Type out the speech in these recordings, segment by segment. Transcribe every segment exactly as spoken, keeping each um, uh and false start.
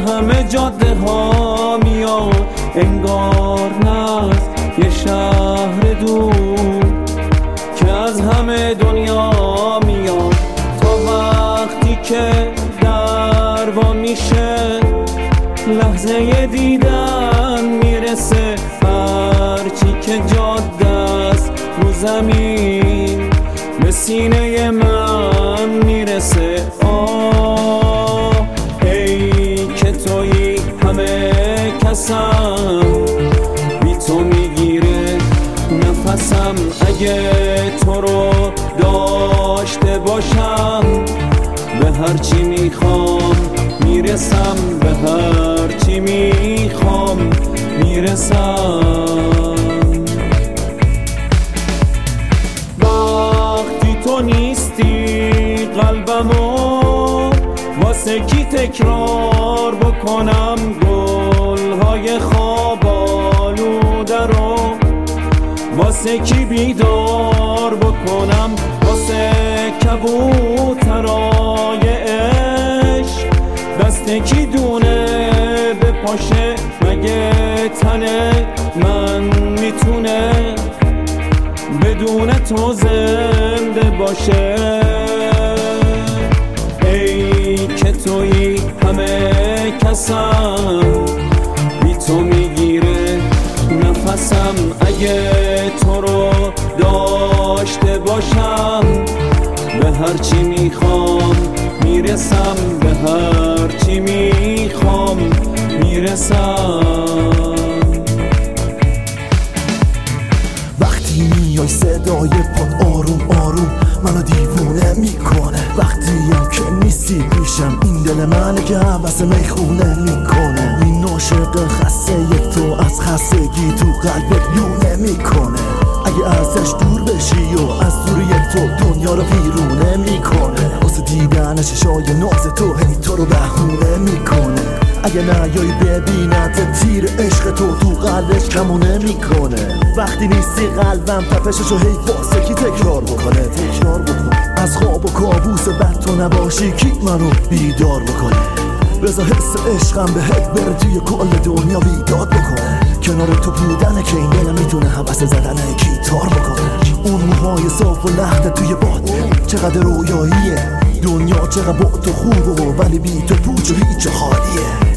همه جاده ها میاد، انگار نه از یه شهر دور که از همه دنیا میاد. تا وقتی که در وا میشه لحظه دیدن میرسه، هرچی که جاده است رو زمین به سینه من میرسه. آه ای که تویی همه کسم، بی تو میگیره نفسم. اگه تو رو داشته باشم به هرچی میخوام میرسم، به هرچی میخوام میرسم. وقتی تو نیستی قلبمو واسه کی تکرار بکنم، گلهای خواب آلوده رو واسه کی بیدار بکنم، واسه کبوترای عشق دست کی دونه به پاشه، مگه تن من میتونه بدون تو زنده باشه. ای که تویی همه کسم، بی تو میگیره نفسم. اگه تو رو داشته باشم به هرچی میخوام میرسم، به هرچی میخوام میرسم. وقتی میای صدای پاد آروم آروم منو دیوونه میکنه، وقتی هم که نیستی پیشم این دل منه که حوث میخونه میکنه. این عاشق خسته تو از خستگی تو قلبت لونه میکنه، اگه ازش دور بشی و از دوری تو دنیا رو ویرونه میکنه. واسه دیدن چشای ناز تو هی تو رو بهونه میکنه، اگه نیایی ببینت تیر عشق تو تو قلبش کمونه میکنه. وقتی نیستی قلبم تپششو هی واسه کی تکرار بکنه تکرار بکنه. از خواب و کابوس بد تو نباشی کی منو بیدار بکنه. بذار حس عشقم بهت بره توی کل دنیا بیداد بکنه. کنار تو بودنه که این دلم میتونه حوث زدن گیتار بکنه. اون موهای صاف و لخت توی باد چقدر رویاییه، دنیا چقدر با تو خوبه ولی بی تو پوچ و هیچ خالیه.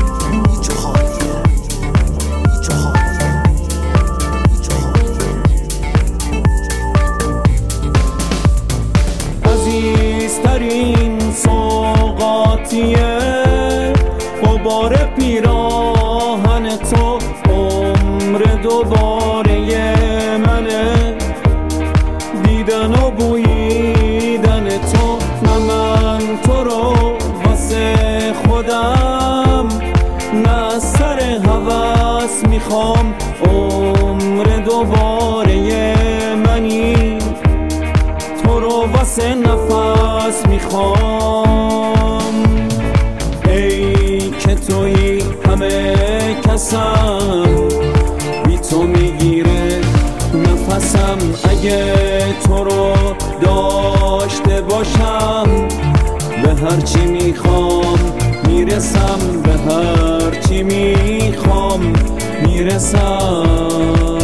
عزیزترین سوغاتیه غبار پیراهن تو، عمر دوباره منه دیدن و بوییدن تو. نه من تو رو واسه خودم نه سر هوس میخوام، عمر دوباره منی تو رو واسه نفس میخوام. ای که تویی همه کسم، بی تو میگیره نفسم. اگه تو رو داشته باشم به هرچی میخوام میرسم، به هرچی میخوام میرسم.